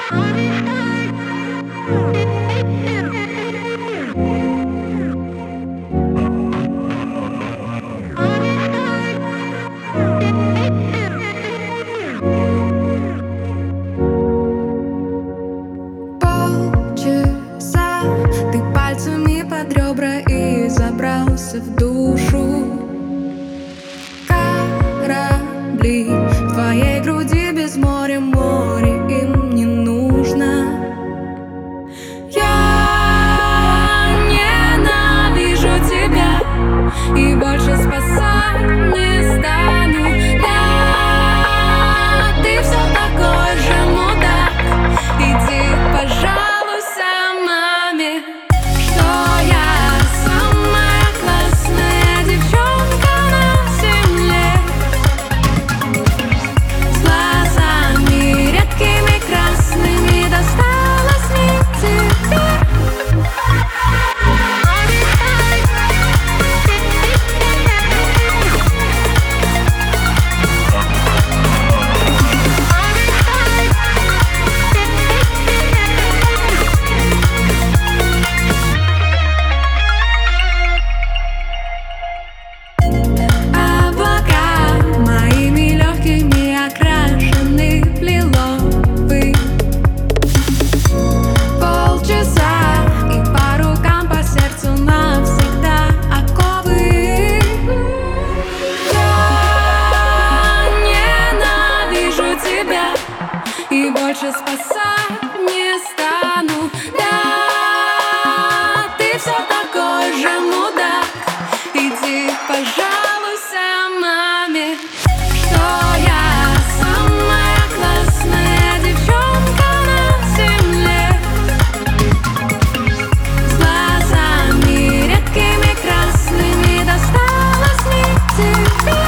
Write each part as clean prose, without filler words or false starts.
Полчаса ты пальцами под ребра и забрался в душу. Корабли в твоей груди без моря, море им не нужно. Я ненавижу тебя и больше спасать не стану. Да, ты все такой же мудак. Иди, пожалуйся маме, что я самая классная девчонка на земле. С глазами редкими красными досталось не тебе. И больше спасать не стану. Да, ты все такой же мудак. Иди, пожалуйся маме, что я самая классная девчонка на земле. С глазами редкими красными досталось не тебе.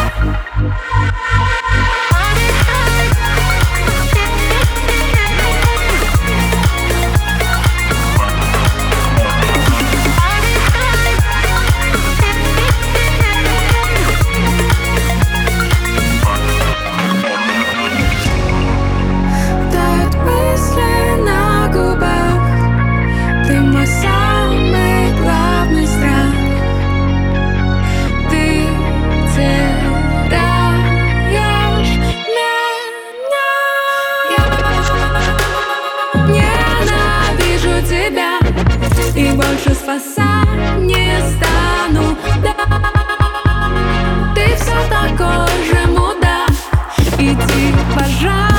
И больше спасать не стану. Да, ты все такой же мудак. Иди, пожалуйста.